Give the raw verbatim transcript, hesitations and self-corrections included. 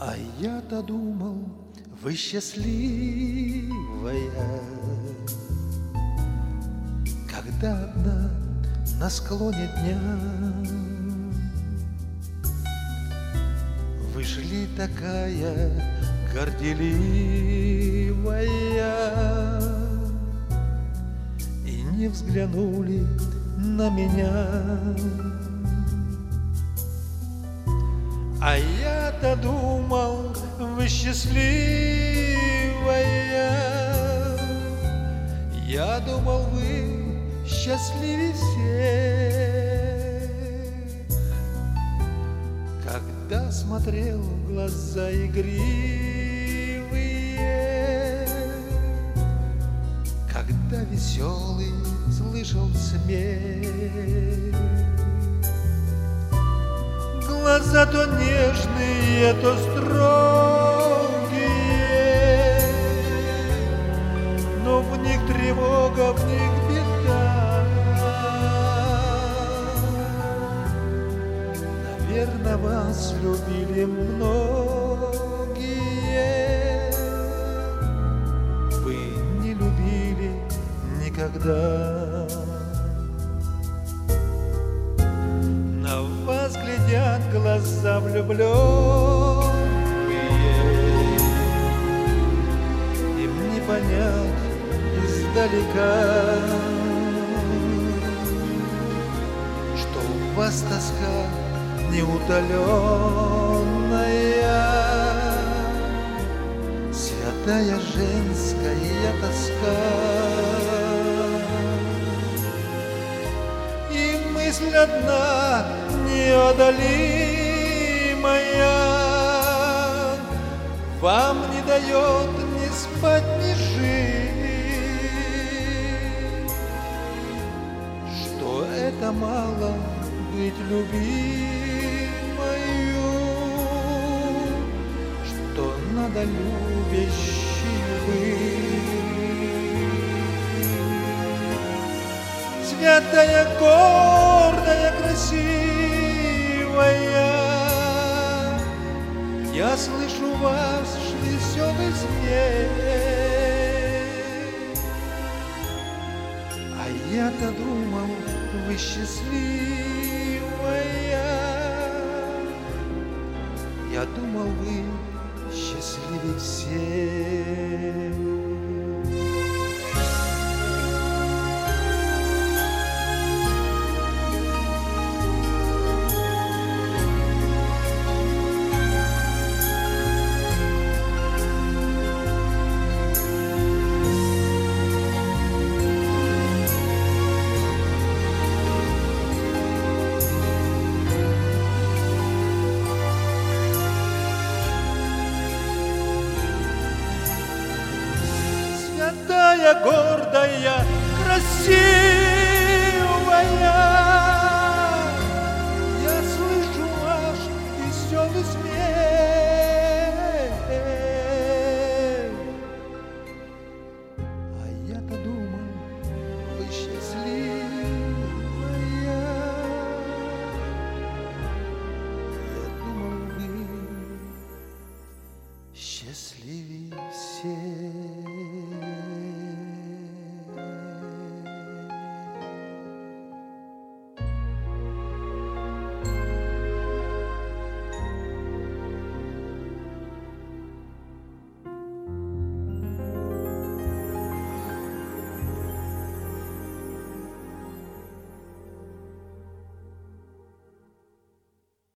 А я-то думал, вы счастливая, когда одна на склоне дня вы шли такая горделивая и не взглянули на меня. А я-то думал, вы счастливая, я думал, вы счастливее всех, когда смотрел в глаза игривые, когда веселый слышал смех. Глаза то нежные, то строгие, но в них тревога, в них беда. Наверно, вас любили многие, вы не любили никогда. На вас глядят глаза влюбленные, им не понять издалека, что у вас тоска неутоленная, святая женская тоска. Мысль одна неодолимая вам не дает ни спать, ни жить, что это мало быть любимою, что надо любящей быть. Святая, гордая, красивая, я слышу ваш веселый смех. А я-то думал, вы счастливая, я думал, вы счастливее всех. Святая, гордая, красивая,